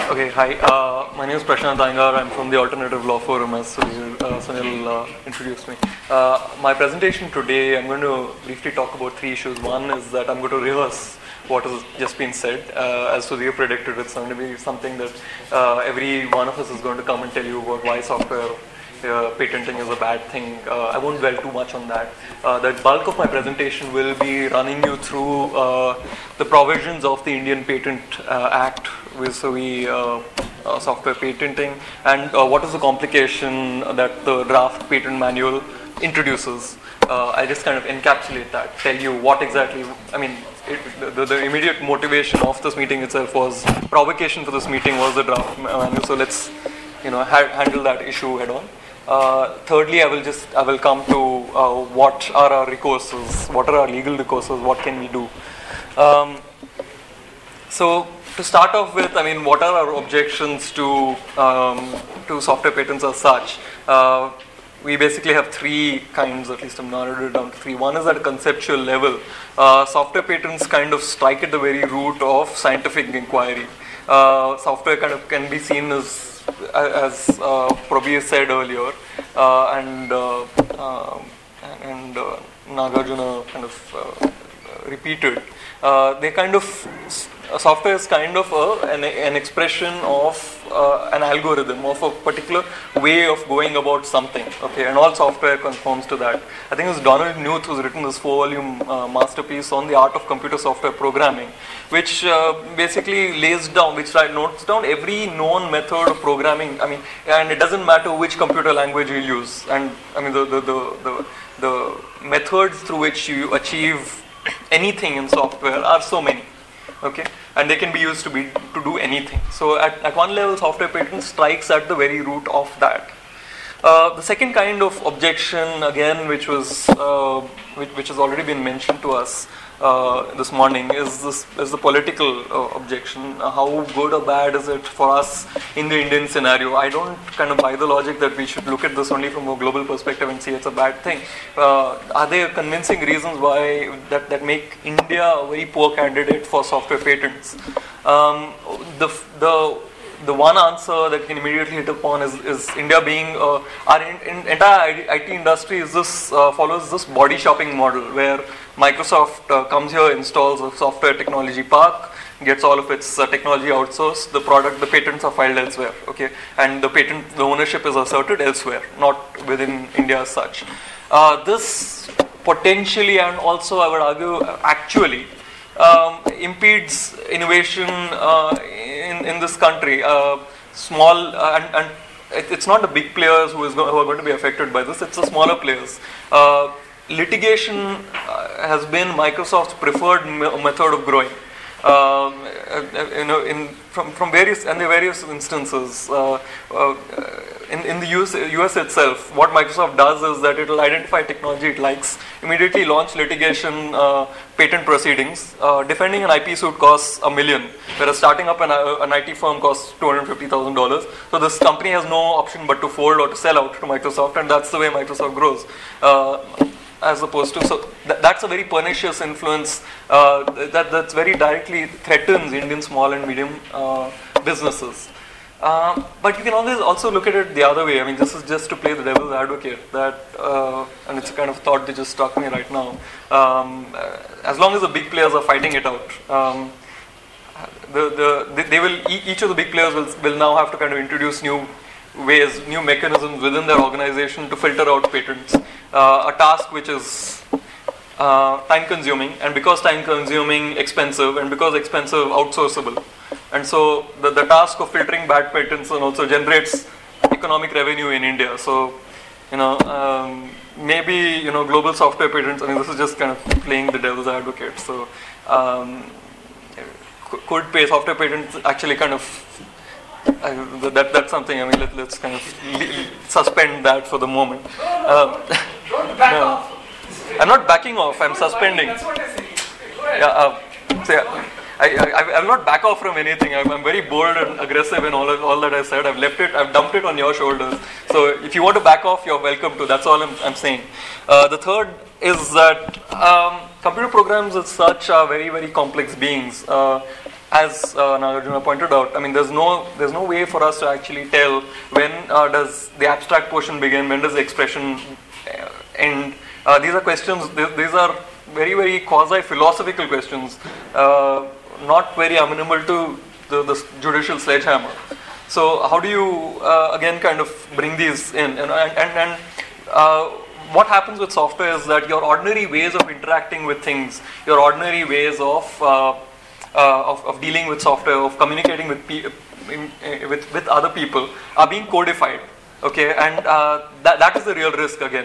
Okay, hi. My name is Prashant Iyengar. I'm from the Alternative Law Forum, as Sunil introduced me. My presentation today, I'm going to briefly talk about three issues. One is that I'm going to rehearse what has just been said. As Sudhir predicted, it's going to be something that every one of us is going to come and tell you about why software patenting is a bad thing. I won't dwell too much on that. The bulk of my presentation will be running you through the provisions of the Indian Patent Act with software patenting, and what is the complication that the draft patent manual introduces. I just kind of encapsulate that, tell you what exactly, I mean, the immediate motivation of this meeting itself was, provocation for this meeting was the draft manual, so let's handle that issue head on. Thirdly, I will come to what are our recourses, what are our legal recourses, what can we do. So to start off with, I mean, what are our objections to software patents as such? We basically have three kinds, at least I'm narrowed it down to three. One is at a conceptual level. Software patents kind of strike at the very root of scientific inquiry. Software kind of can be seen as Prabir said earlier, and Nagarjuna kind of repeated. They kind of, software is kind of an expression of an algorithm, of a particular way of going about something, okay, and all software conforms to that. I think it was Donald Knuth who's written this 4-volume masterpiece on the art of computer software programming, which basically lays down, notes down every known method of programming, I mean, and it doesn't matter which computer language you use, and I mean the methods through which you achieve anything in software are so many. Okay, and they can be used to do anything. So at one level, software patent strikes at the very root of that. The second kind of objection, again, which has already been mentioned to us this morning, is the political objection. How good or bad is it for us in the Indian scenario? I don't kind of buy the logic that we should look at this only from a global perspective and say it's a bad thing. Are there convincing reasons why that make India a very poor candidate for software patents? The one answer that can immediately hit upon is India being our entire IT industry follows this body shopping model where Microsoft comes here, installs a software technology park, gets all of its technology outsourced. The patents are filed elsewhere, okay, and the ownership is asserted elsewhere, not within India as such. This potentially, and also I would argue actually, impedes innovation in this country. Small and it's not the big players who are going to be affected by this. It's the smaller players. Litigation has been Microsoft's preferred method of growing. From various instances. In the US itself, what Microsoft does is that it will identify technology it likes, immediately launch litigation, patent proceedings. Defending an IP suit costs $1 million, whereas starting up an IT firm costs $250,000. So this company has no option but to fold or to sell out to Microsoft, and that's the way Microsoft grows. As opposed to, so that's a very pernicious influence that's very directly threatens Indian small and medium businesses. But you can always also look at it the other way. I mean, this is just to play the devil's advocate. And it's a kind of thought that just struck me right now. As long as the big players are fighting it out, each of the big players will now have to kind of introduce new ways, new mechanisms within their organization to filter out patents. A task which is time consuming, and because time consuming, expensive, and because expensive, outsourceable. And so the task of filtering bad patents and also generates economic revenue in India. So, maybe, global software patents, I mean, this is just kind of playing the devil's advocate. So, could pay software patents actually kind of, that's something, I mean, let's kind of suspend that for the moment. Don't back off. I'm not backing off, I'm suspending. That's what I say. I will not back off from anything. I'm very bold and aggressive in all that I said. I've dumped it on your shoulders. So if you want to back off, you're welcome to. That's all I'm saying. The third is that computer programs as such are very, very complex beings. as Nagarjuna pointed out, I mean, there's no way for us to actually tell when does the abstract portion begin, when does the expression end. These are questions. These are very, very quasi-philosophical questions, not very amenable to the judicial sledgehammer. So how do you again kind of bring these in? And what happens with software is that your ordinary ways of interacting with things, your ordinary ways of dealing with software, of communicating with other people, are being codified. Okay, and that is the real risk again,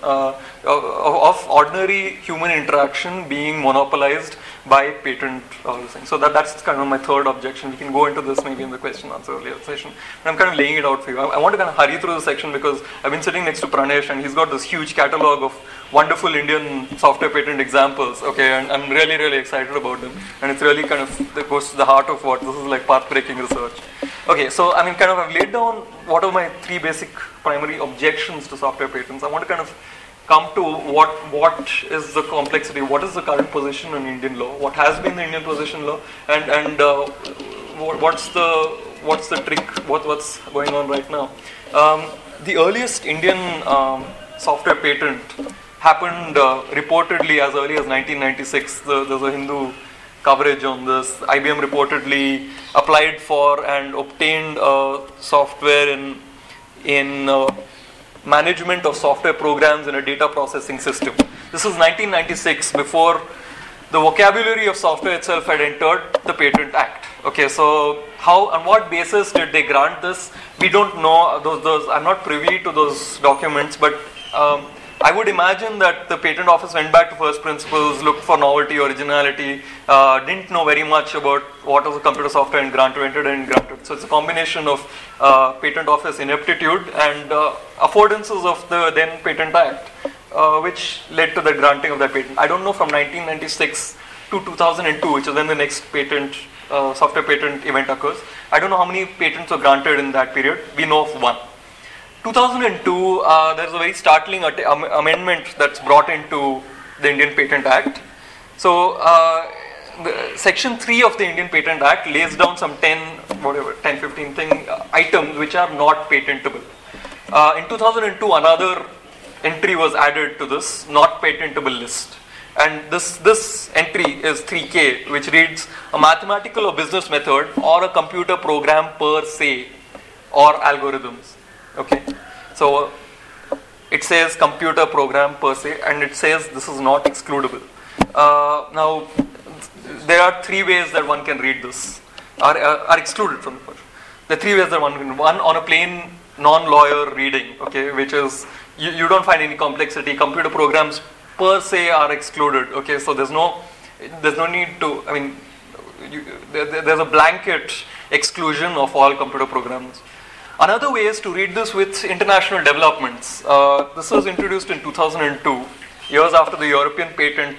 of ordinary human interaction being monopolized by patent things. So that's kind of my third objection. We can go into this maybe in the question answer session. But I'm kind of laying it out for you. I want to kind of hurry through the section because I've been sitting next to Pranesh and he's got this huge catalog of wonderful Indian software patent examples. Okay, and I'm really, really excited about them. And it's really kind of goes to the heart of what this is, like path-breaking research. Okay, so I mean, kind of I've laid down what are my three basic primary objections to software patents. I want to kind of come to what is the complexity, what is the current position in Indian law, what has been the Indian position law, and what's the trick, what's going on right now. The earliest Indian software patent happened reportedly as early as 1996. There's a Hindu coverage on this. IBM reportedly applied for and obtained software in management of software programs in a data processing system. This is 1996, before the vocabulary of software itself had entered the Patent Act. Okay, so how, on what basis did they grant this? We don't know. Those I'm not privy to those documents, but I would imagine that the patent office went back to first principles, looked for novelty, originality, didn't know very much about what was a computer software and entered and granted. So it's a combination of patent office ineptitude and affordances of the then Patent Act, which led to the granting of that patent. I don't know from 1996 to 2002, which is when the next patent, software patent event occurs. I don't know how many patents were granted in that period. We know of one. 2002, there's a very startling amendment that's brought into the Indian Patent Act. So, Section 3 of the Indian Patent Act lays down some 10, 15 items which are not patentable. In 2002, another entry was added to this not patentable list. And this entry is 3K, which reads a mathematical or business method or a computer program per se or algorithms. Okay, so it says computer program per se, and it says this is not excludable. Now, there are three ways that one can read this, are excluded from the version. The three ways that one can, one on a plain non-lawyer reading, okay, which is you don't find any complexity. Computer programs per se are excluded. Okay, so there's no need to. I mean, there's a blanket exclusion of all computer programs. Another way is to read this with international developments. This was introduced in 2002, years after the European Patent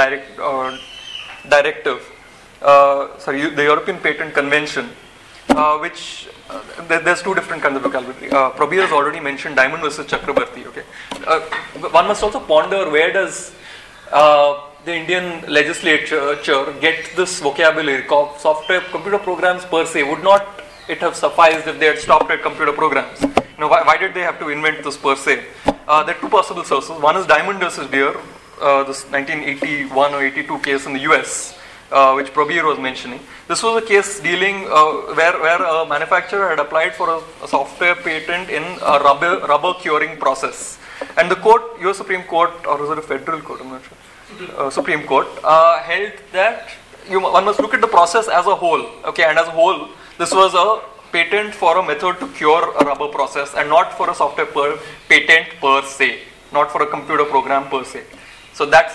Directive. The European Patent Convention, which there's two different kinds of vocabulary. Prabir has already mentioned Diamond versus Chakrabarti. Okay, one must also ponder where does the Indian legislature get this vocabulary? Software computer programs per se, would not it have sufficed if they had stopped at computer programs? Why did they have to invent this per se? There are two possible sources. One is Diamond versus Deere, this 1981 or 82 case in the US, which Prabir was mentioning. This was a case dealing where a manufacturer had applied for a software patent in a rubber curing process, and the court, US Supreme Court, or was it a federal court? I'm not sure. Supreme Court held that one must look at the process as a whole. Okay, and as a whole, this was a patent for a method to cure a rubber process, and not for a software patent per se, not for a computer program per se. So that's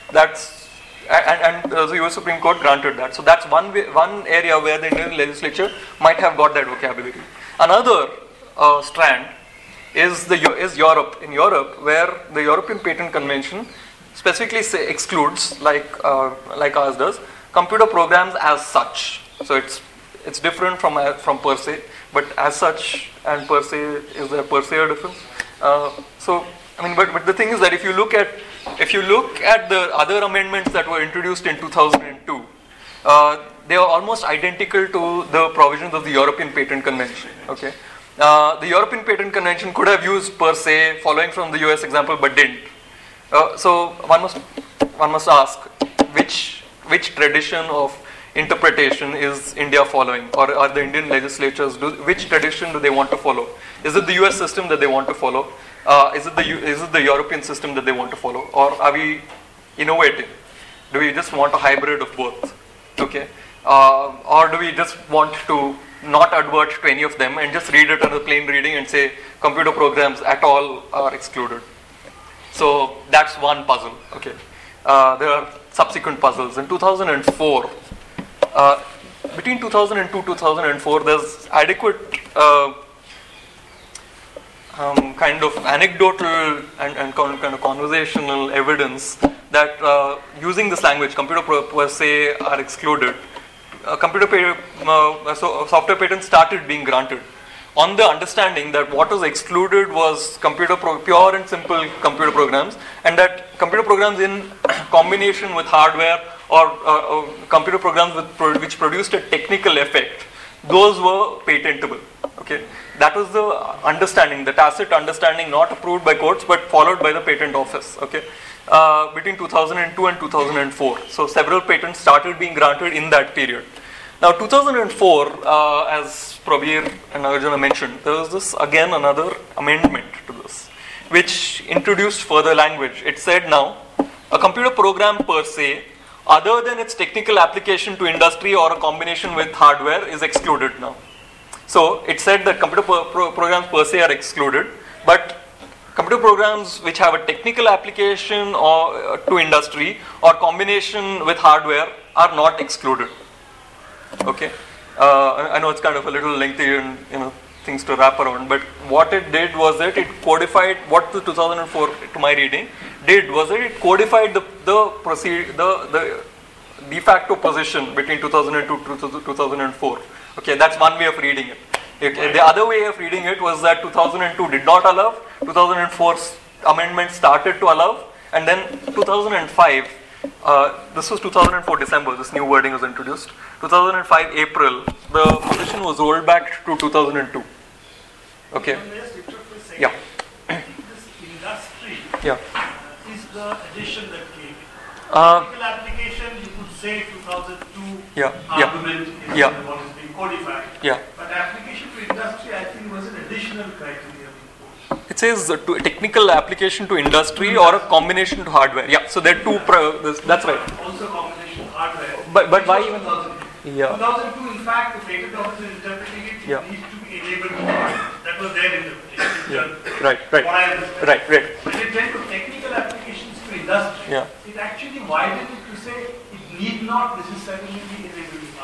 and the US Supreme Court granted that. So that's one area where the Indian legislature might have got that vocabulary. Another strand is Europe. In Europe, where the European Patent Convention specifically excludes, like ours does, computer programs as such. So it's different from per se, but as such and per se, is there per se a difference? So I mean, but the thing is that if you look at the other amendments that were introduced in 2002, they are almost identical to the provisions of the European Patent Convention. Okay, the European Patent Convention could have used per se, following from the US example, but didn't. So one must ask which tradition of interpretation is India following, or are the Indian legislatures, which tradition do they want to follow? Is it the US system that they want to follow? Is it the European system that they want to follow, or are we innovating? Do we just want a hybrid of both? Okay, or do we just want to not advert to any of them and just read it as a plain reading and say computer programs at all are excluded? So that's one puzzle. Okay, there are subsequent puzzles. In 2004, between 2002 2004, there's adequate kind of anecdotal and kind of conversational evidence that using this language, computer per se are excluded. Software patents started being granted on the understanding that what was excluded was pure and simple computer programs, and that computer programs in combination with hardware or computer programs which produced a technical effect, those were patentable. Okay, that was the understanding, the tacit understanding, not approved by courts but followed by the patent office. Okay, between 2002 and 2004, so several patents started being granted in that period. Now 2004, as Prabir and Arjuna mentioned, there was this again another amendment to this, which introduced further language. It said now, a computer program per se, other than its technical application to industry or a combination with hardware, is excluded now. So it said that computer programs per se are excluded, but computer programs which have a technical application or to industry or combination with hardware are not excluded. Okay, I know it's kind of a little lengthy and things to wrap around, but what it did was that it codified what the 2004, to my reading, did was that it codified the de facto position between 2002 to 2004. Okay, that's one way of reading it. Okay, the other way of reading it was that 2002 did not allow, 2004's amendment started to allow, and then 2005, this was 2004 December, this new wording was introduced. 2005 April, the position was rolled back to 2002. Okay. Yeah. This industry Yeah. is the addition that came. Technical application, you could say 2002 argument is what is being codified. Yeah. But application to industry, I think, was an additional criteria. It says technical application to industry or a combination to hardware. Yeah. So there are two. That's right. Also combination hardware. But why even? 2002, in fact, the patent office is interpreting it. It needs to be enabled with hardware. That was their interpretation. Right. Right. When it went to technical applications to industry, it actually widened it to say it need not necessarily be enabled with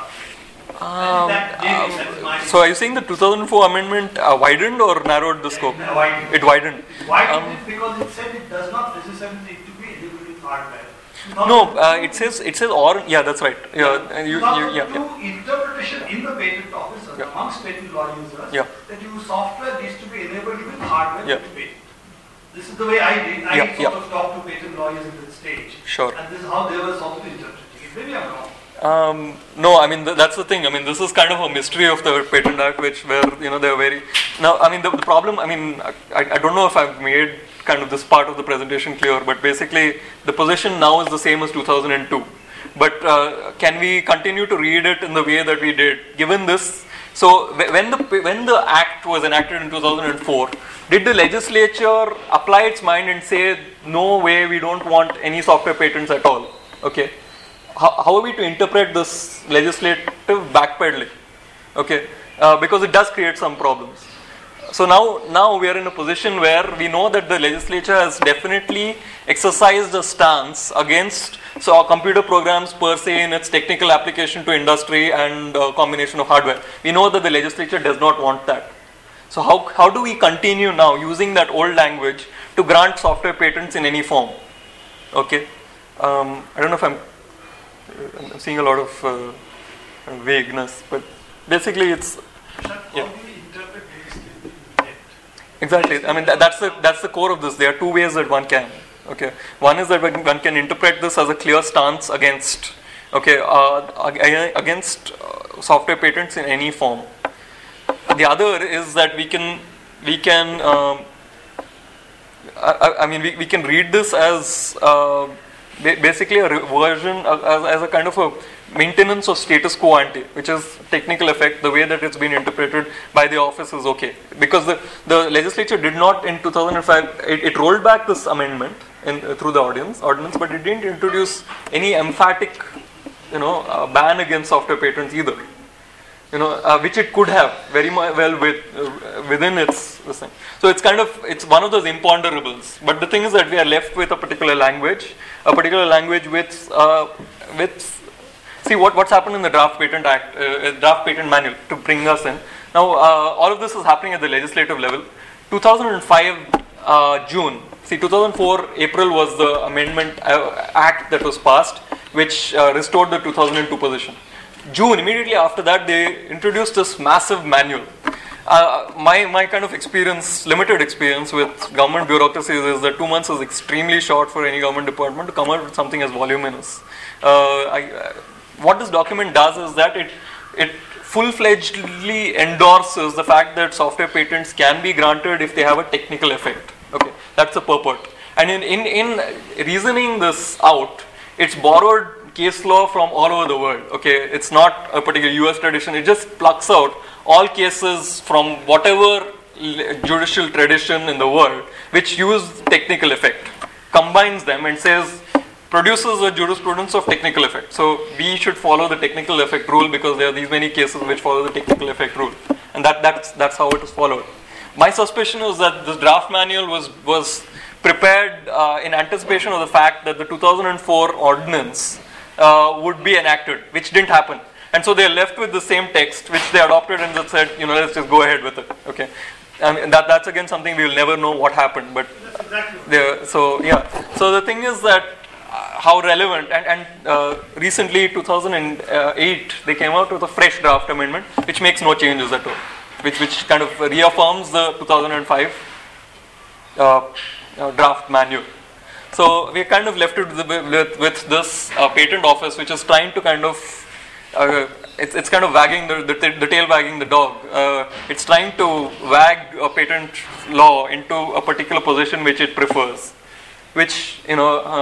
hardware. So are you saying the 2004 amendment widened or narrowed the scope? It widened. Widened it because it said it does not necessarily need to be enabled with hardware. No, it says or that's right. Interpretation in the patent office amongst patent law users that your software needs to be enabled with hardware to patent. This is the way I did. I sort of talked to patent lawyers at that stage. Sure. And this is how they were sort of interpreting it. Maybe I'm wrong. No, I mean that's the thing. I mean this is kind of a mystery of the Patent Act, where they're very. Now, I mean the problem. I mean I don't know if I've made kind of this part of the presentation clear, but basically the position now is the same as 2002. But can we continue to read it in the way that we did, given this? So when the Act was enacted in 2004, did the legislature apply its mind and say, no way, we don't want any software patents at all? Okay. How are we to interpret this legislative backpedaling? Okay, because it does create some problems. So now we are in a position where we know that the legislature has definitely exercised a stance against computer programs per se in its technical application to industry and combination of hardware. We know that the legislature does not want that. So how do we continue now using that old language to grant software patents in any form? Okay, I don't know if I'm seeing a lot of vagueness, but basically it's exactly. I mean that's the core of this. There are two ways that one can. Okay, one is that one can interpret this as a clear stance against okay, against software patents in any form. The other is that we can we can read this as basically a reversion, as a kind of a maintenance of status quo ante, which is technical effect. The way that it's been interpreted by the office is okay, because the legislature did not in 2005, it rolled back this amendment through the ordinance, but it didn't introduce any emphatic ban against software patents either. Which it could have very well within its thing. So it's one of those imponderables. But the thing is that we are left with a particular language with see what's happened in the Draft Patent Act, Draft Patent Manual to bring us in. Now all of this is happening at the legislative level. 2005 June. See, 2004 April was the Amendment Act that was passed, which restored the 2002 position. June, immediately after that, they introduced this massive manual. My kind of limited experience with government bureaucracies is that 2 months is extremely short for any government department to come out with something as voluminous. What this document does is that it full-fledgedly endorses the fact that software patents can be granted if they have a technical effect. Okay, that's the purport. And in reasoning this out, it's borrowed case law from all over the world. Okay, it's not a particular US tradition. It just plucks out all cases from whatever judicial tradition in the world which use technical effect, combines them and says, produces a jurisprudence of technical effect. So we should follow the technical effect rule because there are these many cases which follow the technical effect rule, and that's how it is followed. My suspicion is that this draft manual was prepared in anticipation of the fact that the 2004 ordinance would be enacted, which didn't happen, and so they are left with the same text which they adopted and just said, let's just go ahead with it. Okay, and that's again something we will never know what happened. But so the thing is that how relevant, and recently 2008 they came out with a fresh draft amendment which makes no changes at all, which kind of reaffirms the 2005 draft manual. So we are kind of left with this patent office, which is trying to kind of, it's kind of wagging the tail wagging the dog. It's trying to wag a patent law into a particular position which it prefers, which we're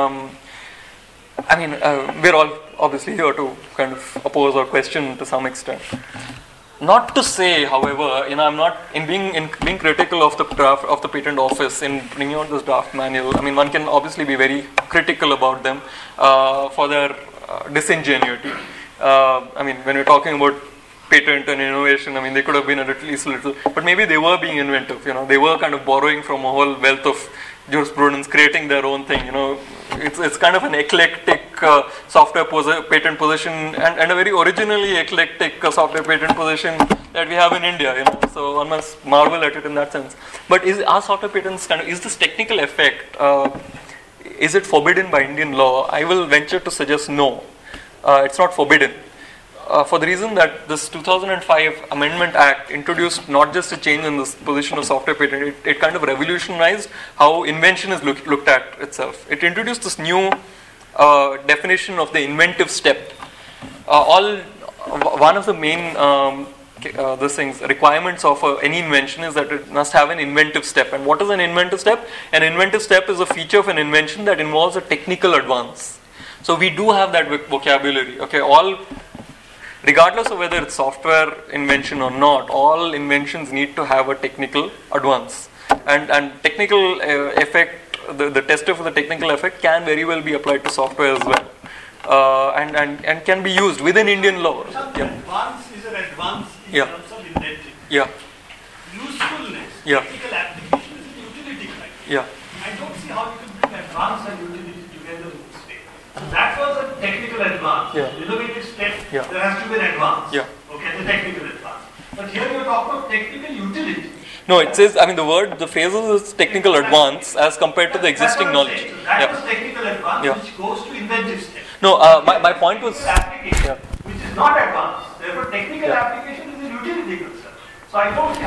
all obviously here to kind of oppose or question to some extent. Not to say, however, I'm not being critical of the draft of the patent office in bringing out this draft manual. One can obviously be very critical about them for their disingenuity. When we're talking about patent and innovation, they could have been at least a little, but maybe they were being inventive. They were kind of borrowing from a whole wealth of jurisprudence, creating their own thing. It's kind of an eclectic software patent position, and a very originally eclectic software patent position that we have in India. So one must marvel at it in that sense. But are software patents is this technical effect? Is it forbidden by Indian law? I will venture to suggest no. It's not forbidden. For the reason that this 2005 Amendment Act introduced not just a change in this position of software patent, it kind of revolutionized how invention is looked at itself. It introduced this new definition of the inventive step. One of the main requirements of any invention is that it must have an inventive step. And what is an inventive step? An inventive step is a feature of an invention that involves a technical advance. So we do have that vocabulary. Okay, regardless of whether it's software invention or not, all inventions need to have a technical advance. And technical effect, the tester for the technical effect can very well be applied to software as well. And can be used within Indian law. Advance is an advance in terms of inventing. Usefulness, technical application is a utility criteria. I don't see how you can bring advance and utility together in this state. So that was a technical advance. Innovative step, there has to be an advance. Okay, the technical advance. But here you are talking about technical utility. No, it says, the phases is technical advance as compared to the existing knowledge. So that was technical advance which goes to inventive step. No, my point was... Application, which is not advanced. Therefore, technical application is a utility concern. So I don't see how you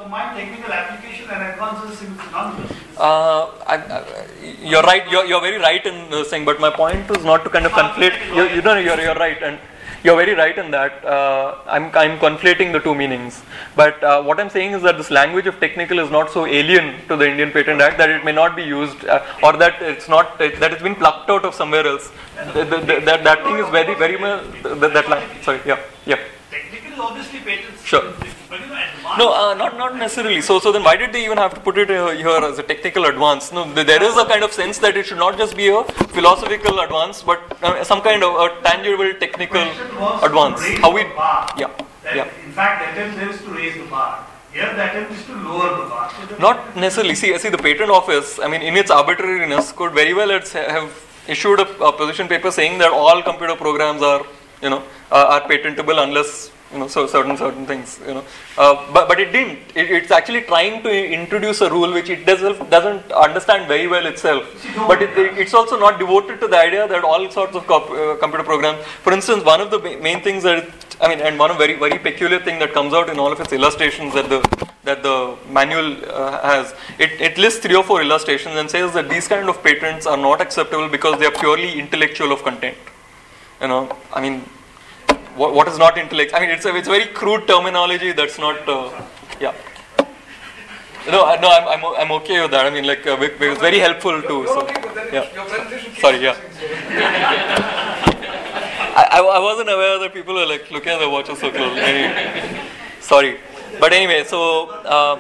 So my technical application and advances seem synonymous. You're right. You're very right in saying, but my point is not to kind of conflate. You're right, and you're very right in that. I'm conflating the two meanings. But what I'm saying is that this language of technical is not so alien to the Indian Patent Act that it may not be used, or that it's not that it's been plucked out of somewhere else. That thing is very very much that line. Sorry. Yeah. Technical is obviously patents. Sure. But advanced. No, not necessarily. So then why did they even have to put it here as a technical advance? No, there is a kind of sense that it should not just be a philosophical advance, but some kind of a tangible technical advance. How we? Yeah. In fact, the attempt is to raise the bar. Here, the attempt is to lower the bar. So not necessarily. See, the patent office, I mean, in its arbitrariness, could very well have issued a position paper saying that all computer programs are, are patentable unless, so certain things, but it didn't. It's actually trying to introduce a rule which it doesn't understand very well itself. But it's also not devoted to the idea that all sorts of computer programs. For instance, one of the main things and one of very very peculiar thing that comes out in all of its illustrations that the manual has. It lists 3 or 4 illustrations and says that these kind of patents are not acceptable because they are purely intellectual of content. What is not intellect? It's very crude terminology. That's not. Yeah. No, I'm okay with that. It was very helpful too. So, yeah. Sorry. Yeah. I wasn't aware that people are looking at their watches so closely. Anyway, sorry, but anyway, so.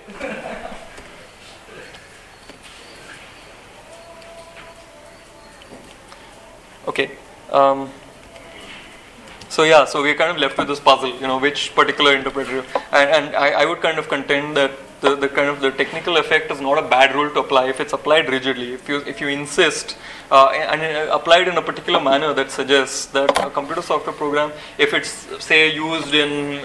Okay. So we're kind of left with this puzzle, which particular interpreter, and I would kind of contend that the technical effect is not a bad rule to apply if it's applied rigidly. If you insist and applied in a particular manner that suggests that a computer software program, if it's say used in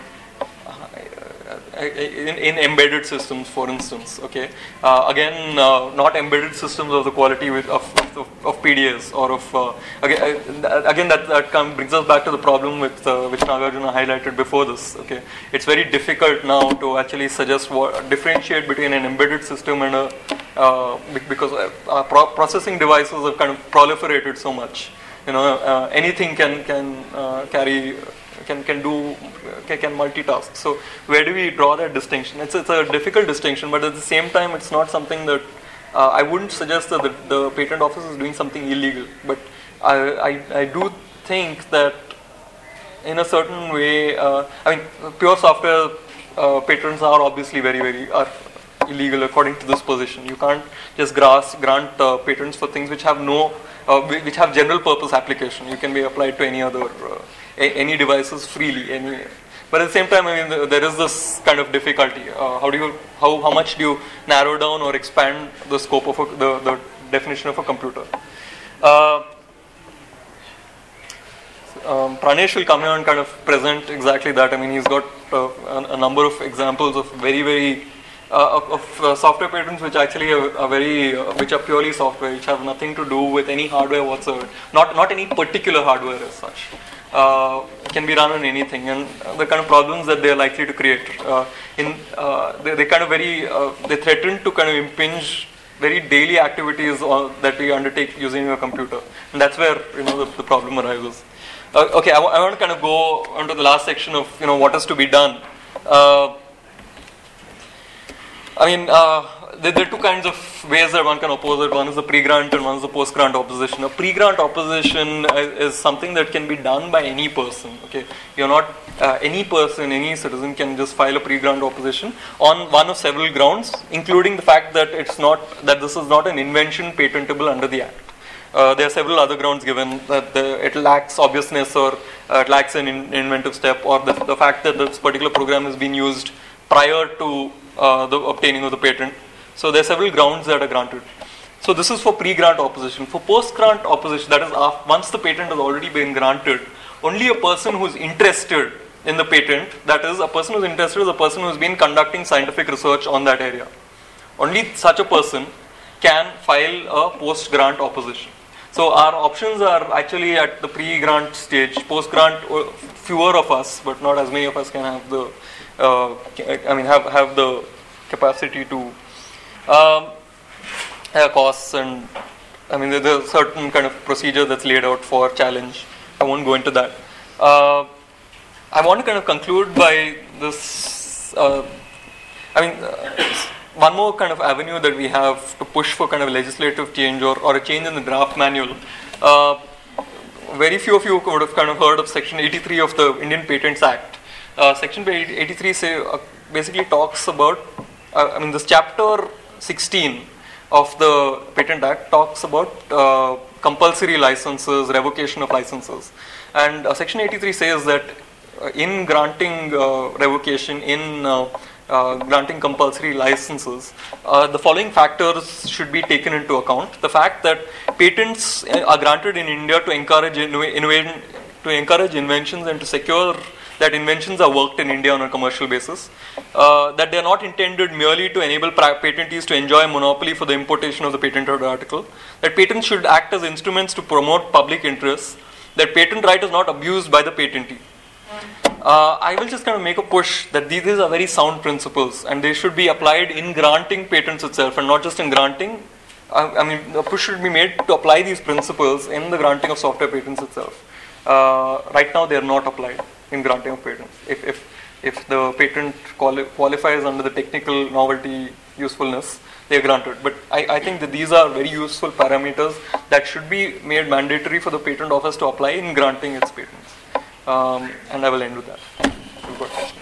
embedded systems, for instance, okay. Again, not embedded systems of the quality of PDS or of again that brings us back to the problem with which Nagarjuna highlighted before this. Okay, it's very difficult now to actually suggest differentiate between an embedded system and because processing devices have kind of proliferated so much. Anything can carry. Can multitask. So where do we draw that distinction? It's a difficult distinction, but at the same time, it's not something that I wouldn't suggest that the patent office is doing something illegal. But I do think that in a certain way, pure software patents are obviously very very illegal according to this position. You can't just grant patents for things which have which have general purpose application. You can be applied to any other. Any devices freely, but at the same time, there is this kind of difficulty. How much do you narrow down or expand the scope of the definition of a computer? Pranesh will come here and kind of present exactly that. He's got a number of examples of very very of software patents which actually which are purely software, which have nothing to do with any hardware whatsoever, not any particular hardware as such. Can be run on anything, and the kind of problems that they are likely to create. They kind of they threaten to kind of impinge very daily activities that we undertake using a computer, and that's where the problem arises. Okay, I want to kind of go on to the last section of what is to be done. There are 2 kinds of ways that one can oppose it. One is the pre-grant and one is the post-grant opposition. A pre-grant opposition is something that can be done by any person. Okay, you're not any person, any citizen can just file a pre-grant opposition on one of several grounds, including the fact that this is not an invention patentable under the Act. There are several other grounds given that it lacks obviousness, or it lacks an inventive step, or the fact that this particular program has been used prior to the obtaining of the patent. So there are several grounds that are granted. So this is for pre-grant opposition. For post-grant opposition, that is once the patent has already been granted, only a person who is interested in the patent, that is a person who is interested is a person who has been conducting scientific research on that area. Only such a person can file a post-grant opposition. So our options are actually at the pre-grant stage. Post-grant, fewer of us, but not as many of us can have the have the capacity to have costs, and there's a certain kind of procedure that's laid out for challenge. I won't go into that. I want to kind of conclude by this. One more kind of avenue that we have to push for kind of legislative change or a change in the draft manual. Very few of you would have kind of heard of Section 83 of the Indian Patents Act. Section 83 basically talks about, this chapter 16 of the Patent Act talks about compulsory licenses, revocation of licenses. And Section 83 says that in granting revocation, in granting compulsory licenses, the following factors should be taken into account. The fact that patents are granted in India to encourage inventions and to secure that inventions are worked in India on a commercial basis, that they are not intended merely to enable patentees to enjoy a monopoly for the importation of the patented article, that patents should act as instruments to promote public interests, that patent right is not abused by the patentee. I will just kind of make a push that these are very sound principles and they should be applied in granting patents itself and not just in granting. A push should be made to apply these principles in the granting of software patents itself. Right now they are not applied in granting of patents. If the patent qualifies under the technical novelty usefulness, they are granted. But I think that these are very useful parameters that should be made mandatory for the patent office to apply in granting its patents. And I will end with that. We've got questions.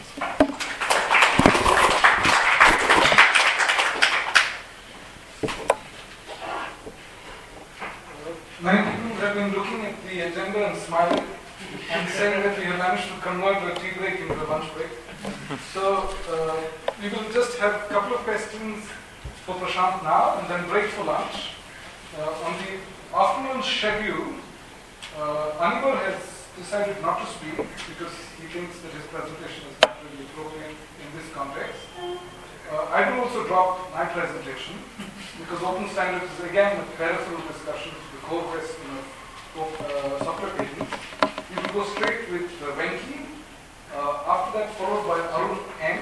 Many people have been looking at the agenda and smiling and saying that we have managed to convert a tea break into a lunch break. So we will just have a couple of questions for Prashant now and then break for lunch. On the afternoon schedule, Anibal has decided not to speak because he thinks that his presentation is not really appropriate in this context. I will also drop my presentation because open standards is again a peripheral discussion to the core question of software patents. We will go straight with Venki, after that followed by Arun N.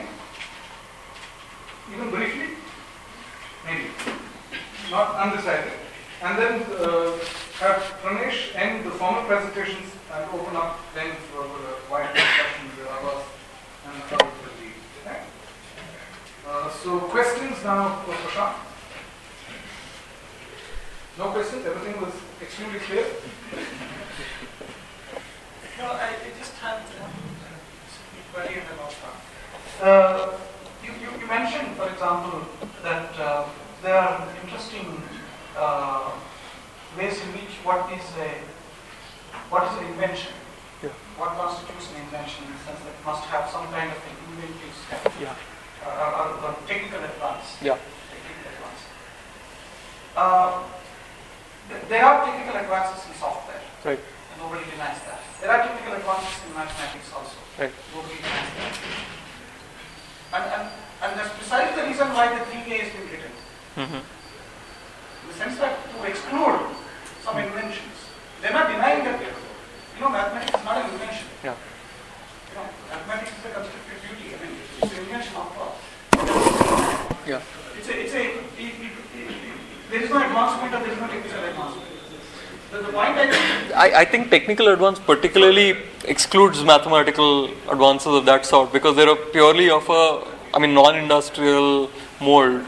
Even briefly? Maybe. Not undecided. And then have Pranesh end the formal presentations and open up then for wide discussions with Abbas and others will lead. Okay? So questions now for Prashant? No questions? Everything was extremely clear? No, I just had one query about that. You mentioned, for example, that there are interesting ways in which what is an invention? Yeah. What constitutes an invention in the sense that it must have some kind of an inventive step, Yeah. or technical advance. Yeah. Technical advance. There are technical advances in software. Right. And nobody denies that. There are technical advances in mathematics also. Right. Nobody denies that. And that's precisely the reason why the 3A has been written. Mm-hmm. In the sense that to exclude some inventions, they're not denying that, mathematics is not an invention. Yeah. Mathematics is a constructed beauty. It's an invention of all. Yeah. There is no advancement or there is no technical advancement. The point I think technical advance particularly excludes mathematical advances of that sort because they are purely of a non-industrial mold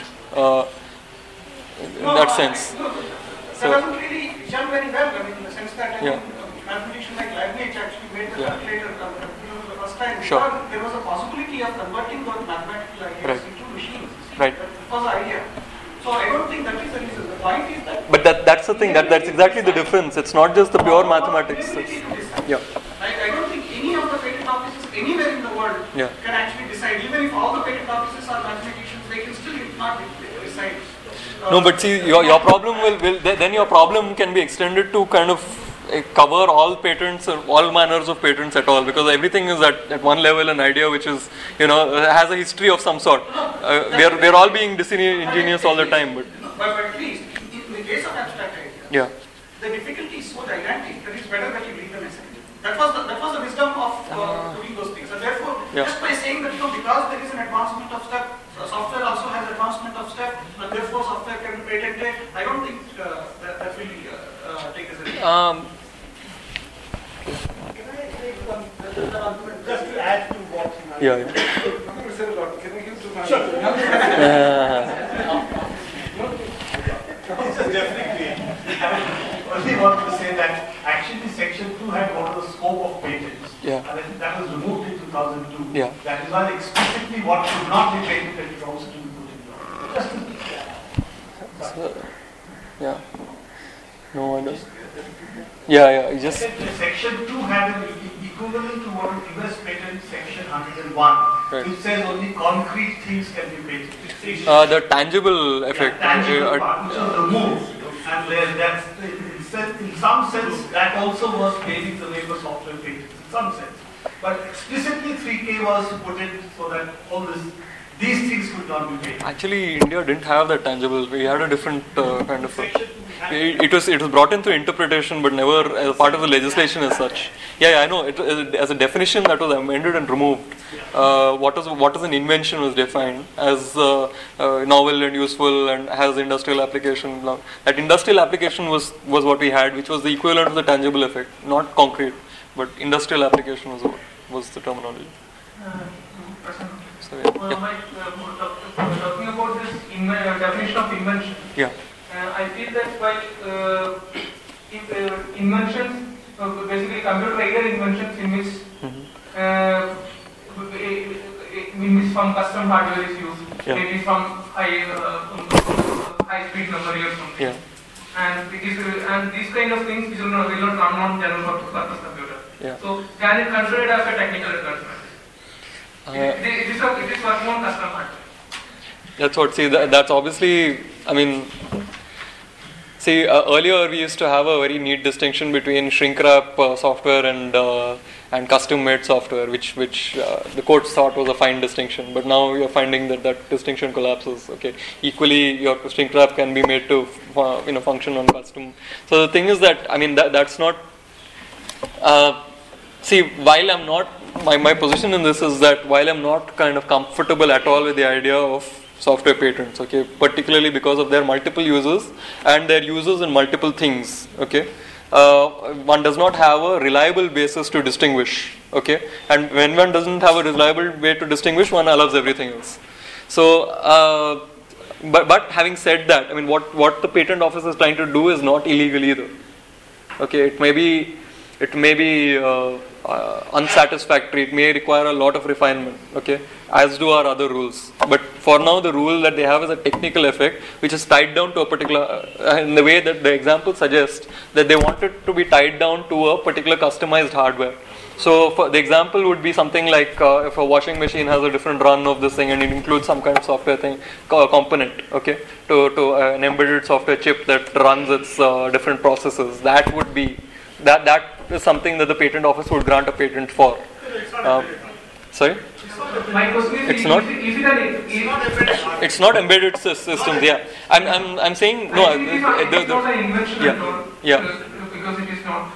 in that sense. That doesn't really gel very well. In the sense that mathematician like Leibniz actually made the calculator for the first time. Sure. There was a possibility of converting those mathematical ideas into machines. Right. That was the idea. So I don't think that is the reason. The point is that. But that's the thing. That's exactly the difference. It's not just the pure mathematics. Yeah. I don't think any of the patent offices anywhere in the world can actually decide. Even if all the patent offices are mathematicians, they can still not decide. No, but see, your problem then your problem can be extended to kind of cover all patents or all manners of patents at all, because everything is at one level an idea which is has a history of some sort. We're all being disingenuous all the time, but at least in the case of abstract ideas, the difficulty is so gigantic that it's better that you leave them aside. That was the wisdom of doing those things, and therefore just by saying that because there is an advancement of step, software also has advancement of step, and therefore software can be patented. I don't think that will take as a result. Can I take one just to add to what? Yeah. Can we give to my Definitely. I only wanted to say that actually Section 2 had what was the scope of patents. Yeah. And then that was removed in 2002. Yeah. That is why explicitly what should not be patented is also to be put in law. Just to Yeah. No, I don't. Yeah. Just. Section 2 had an equivalent to what US patent Section 101, right. which says only concrete things can be patented. The tangible effect. Tangible part, which was removed. And that's, in some sense, that also was paving the way for software patents, in some sense. But explicitly 3K was put in so that these things could not be patented. Actually, India didn't have that tangible. We had a different kind of. It was brought into interpretation, but never as part of the legislation as such. Yeah, I know. As a definition that was amended and removed. What is an invention was defined as novel and useful and has industrial application. That industrial application was what we had, which was the equivalent of the tangible effect, not concrete, but industrial application was the terminology. So, talking about this definition of invention. Yeah. I feel that by inventions, basically computer-aided inventions in which some custom hardware is used, maybe some high-speed memory or something. Yeah. And these kind of things will not run on general purpose computer. Yeah. So can it consider it as a technical advancement? It is working on custom hardware. That's what. See, that's obviously. I mean. See, earlier we used to have a very neat distinction between shrink wrap software and custom-made software, which the courts thought was a fine distinction. But now you're finding that distinction collapses. Okay, equally your shrink wrap can be made to function on custom. So the thing is that that's not. See, while I'm not, my position in this is that while I'm not kind of comfortable at all with the idea of software patents, okay, particularly because of their multiple users and their users in multiple things, okay, one does not have a reliable basis to distinguish, okay, and when one doesn't have a reliable way to distinguish, one allows everything else. So, but having said that, what the patent office is trying to do is not illegal either, okay. It may be unsatisfactory. It may require a lot of refinement, okay, as do our other rules. But for now, the rule that they have is a technical effect, which is tied down to a particular, in the way that the example suggests, that they want it to be tied down to a particular customized hardware. So, for the example would be something like if a washing machine has a different run of this thing and it includes some kind of software thing, component, okay, to an embedded software chip that runs its different processes. That would be that is something that the patent office would grant a patent for. Sorry? My question is, it's not embedded systems. Yeah, I'm saying no. It's not an invention at all. Yeah. Because it is not.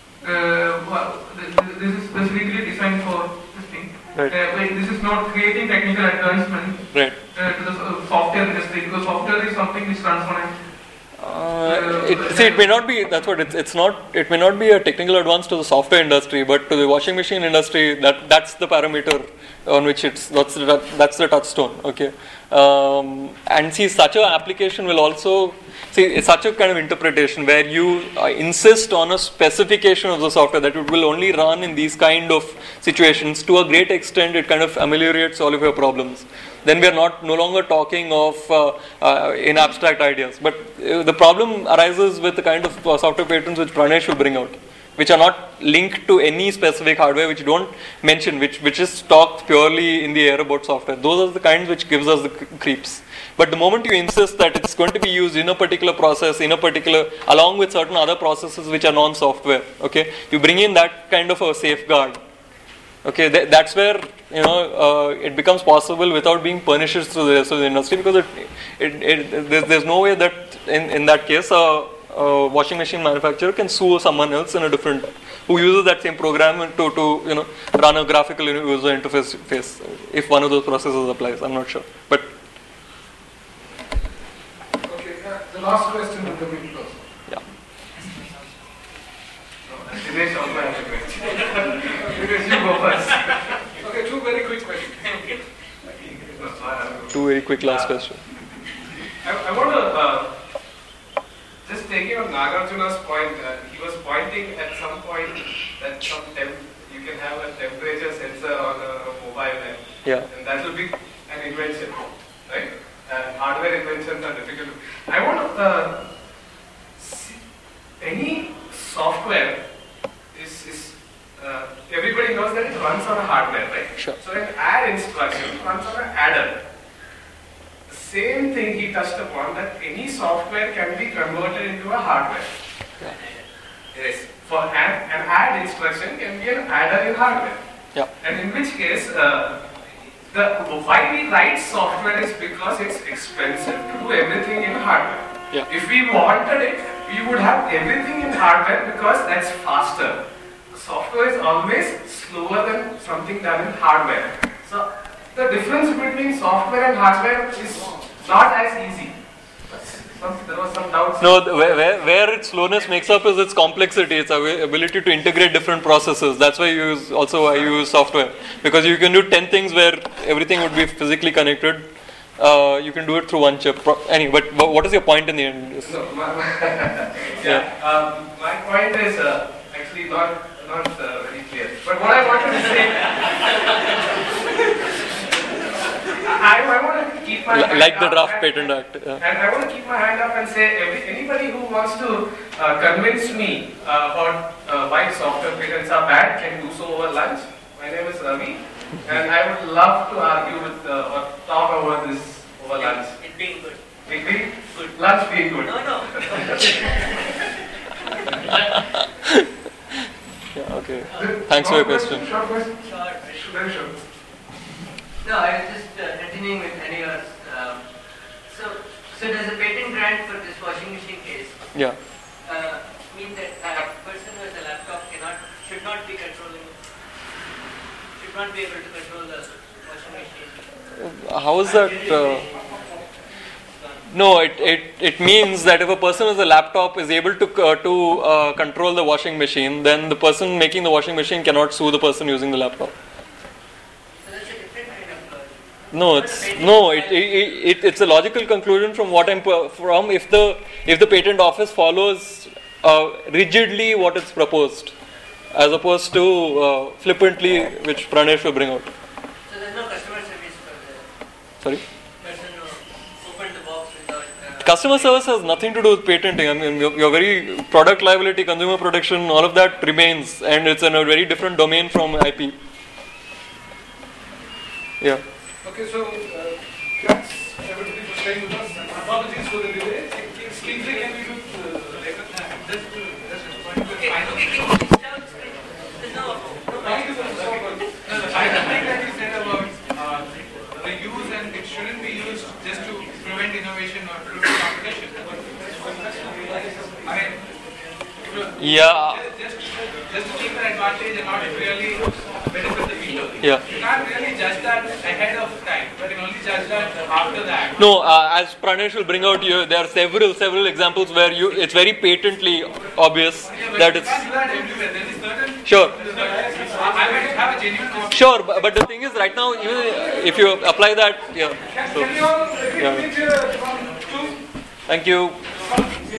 This is specifically designed for this thing. Right. This is not creating technical advancement right. To the software industry, because software is something which runs on it. It may not be. That's what it's not. It may not be a technical advance to the software industry, but to the washing machine industry, that's the parameter on which that's the touchstone. Okay, and see, such an application will also it's such a kind of interpretation where you insist on a specification of the software that it will only run in these kind of situations. To a great extent, it kind of ameliorates all of your problems. Then we are no longer talking of in abstract ideas. But the problem arises with the kind of software patents which Pranesh will bring out, which are not linked to any specific hardware, which don't mention, which is talked purely in the air about software. Those are the kinds which gives us the creeps. But the moment you insist that it's going to be used in a particular process, along with certain other processes which are non-software, okay, you bring in that kind of a safeguard. Okay, that's where it becomes possible without being pernicious through the rest of the industry, because there's no way that in that case a washing machine manufacturer can sue someone else in a different who uses that same program to run a graphical user interface if one of those processes applies. I'm not sure, but okay. The last question will come in close. Yeah. Dinesh also has a question. Because you go first. Okay, two very quick questions. Two very quick last questions. I want to just taking on Nagarjuna's point. He was pointing at some point that you can have a temperature sensor on a mobile app, and that will be an invention, right? Hardware inventions are difficult. I want to see any software is everybody knows that it runs on a hardware, right? Sure. So an add instruction runs on an adder. Same thing he touched upon, that any software can be converted into a hardware. Yeah. Yes. For an add instruction can be an adder in hardware. Yeah. And in which case, why we write software is because it's expensive to do everything in hardware. Yeah. If we wanted it, we would have everything in hardware because that's faster. Software is always slower than something done in hardware. So the difference between software and hardware is not as easy. There was some doubts. No, where its slowness makes up is its complexity, its ability to integrate different processes. That's why I use software, because you can do 10 things where everything would be physically connected. You can do it through one chip. Anyway, but what is your point in the end? No, my point is actually not very clear. But what I wanted to say, I want to keep my hand like the up Draft Patent Act. And I want to keep my hand up and say, anybody who wants to convince me about why software patents are bad can do so over lunch. My name is Ravi, and I would love to argue with or talk over this over lunch. It being good. It being good. Lunch being good. No. Yeah, okay. Thanks for your question. Short question. Sure. Very short. No, I was just continuing with Aniya's. So there's a patent grant for this washing machine case. Yeah. Mean that a person with a laptop should not be able to control the washing machine. How is that? No, it means that if a person with a laptop is able to control the washing machine, then the person making the washing machine cannot sue the person using the laptop. So that's a different kind of it's a logical conclusion from what I'm from. If the patent office follows rigidly what it's proposed, as opposed to flippantly, which Pranesh will bring out. So there's no customer service for the Sorry. person who opened the box without. Customer service has nothing to do with patenting. I mean, your very product liability, consumer protection, all of that remains, and it's in a very different domain from IP. Yeah. Okay, so thanks everybody for staying with us. Apologies for the delay. Kingsley, can we do just point to the final? I think that you said about the use, and it shouldn't be used just to prevent innovation or prevent competition. I mean, Yeah. just to keep an advantage and not really benefit the people. Yeah. You can't really judge that ahead of time, but you can only judge that after that. No, as Pranesh will bring out, there are several examples where it's very patently obvious that it's. You can't do that everywhere. There is certain. Sure. I might have a genuine option. Sure, but the thing is, right now, even if you apply that, yeah. So, Can you all agree to meet here at 1, 2? thank you.